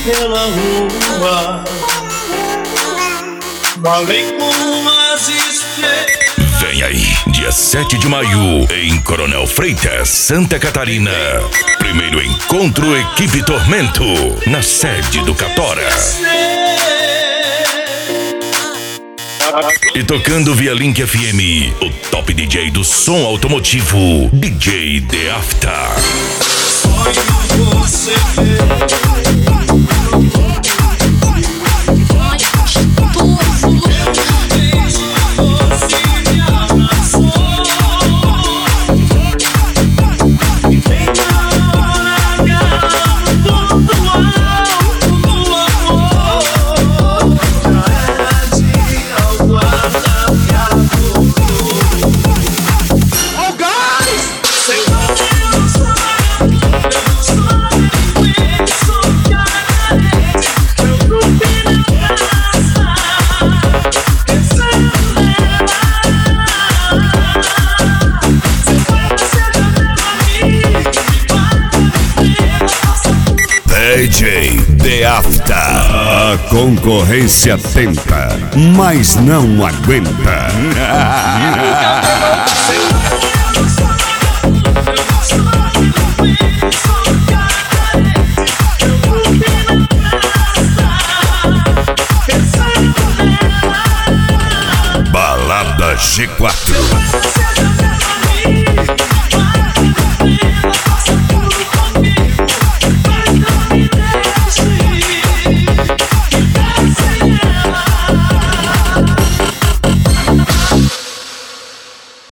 pela rua, valem como as estrelas. Vem aí, dia 7 de maio, em Coronel Freitas, Santa Catarina. Primeiro encontro Equipe Tormento, na sede do Catora. E tocando via Link FM, o top DJ do som automotivo, DJ The After. Sonho você DJ The After. A concorrência tenta, mas não aguenta. Balada G4.